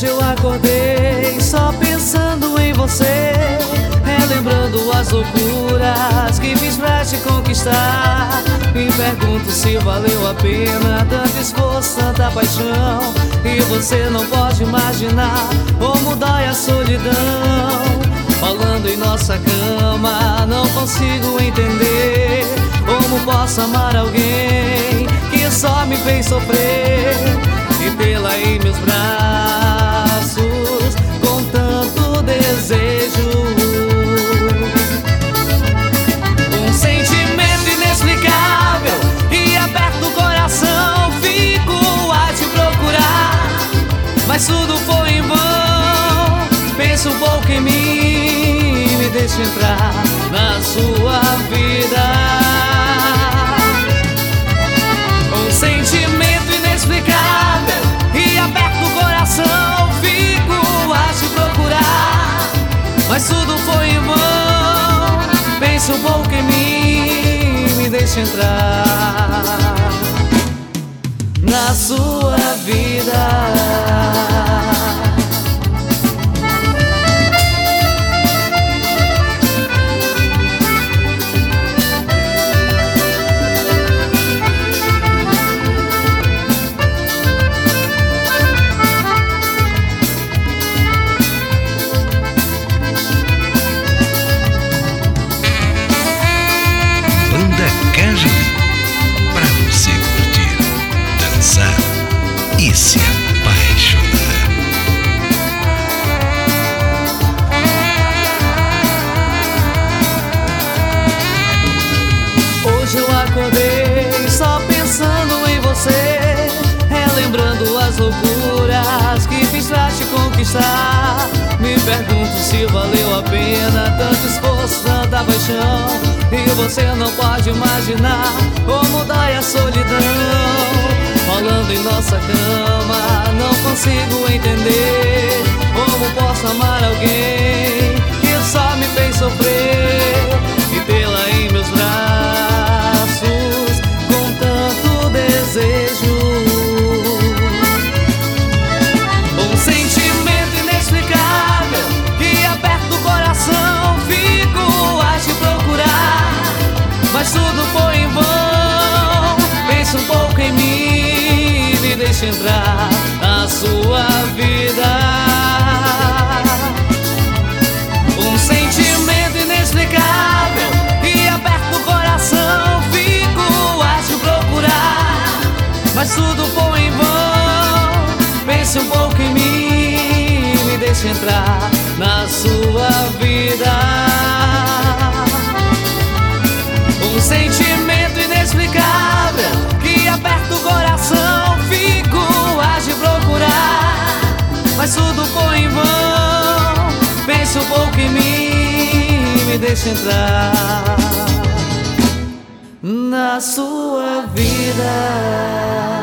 Hoje eu acordei só pensando em você, relembrando as loucuras que fiz pra te conquistar. Me pergunto se valeu a pena tanto esforço, tanta paixão. E você não pode imaginar como dói a solidão. Falando em nossa cama, não consigo entender como posso amar alguém que só me fez sofrer e tê-la em meus braços com tanto desejo. Um sentimento inexplicável e aperta o coração. Fico a te procurar, mas tudo foi em vão. Pensa um pouco em mim, me deixa entrar na sua vida. Um sentimento inexplicável e aperta o coração. Fico a te procurar, mas tudo foi em vão. Pensa um pouco em mim, me deixa entrar na sua vida. Pra você curtir, dançar e se apaixonar. Hoje eu acordei só pensando em você, relembrando as loucuras que fiz pra te conquistar. Me pergunto se valeu a pena tanto esforço, tanta paixão. E você não pode imaginar como dói a solidão. Falando em nossa cama, não consigo entender como posso amar alguém que só me fez sofrer e tê-la em meus braços com tanto desejo. Um sentimento inexplicável que aperta o coração. Fico a te procurar, mas tudo foi em vão. Pensa um pouco em mim, me deixa entrar na sua vida. Um sentimento inexplicável que aperta o coração. Fico a te procurar, mas tudo foi em vão. Pensa um pouco em mim, me deixa entrar na sua vida. Um sentimento inexplicável que aperta o coração. Fico a te procurar, mas tudo foi em vão. Pensa um pouco em mim, me deixa entrar na sua vida.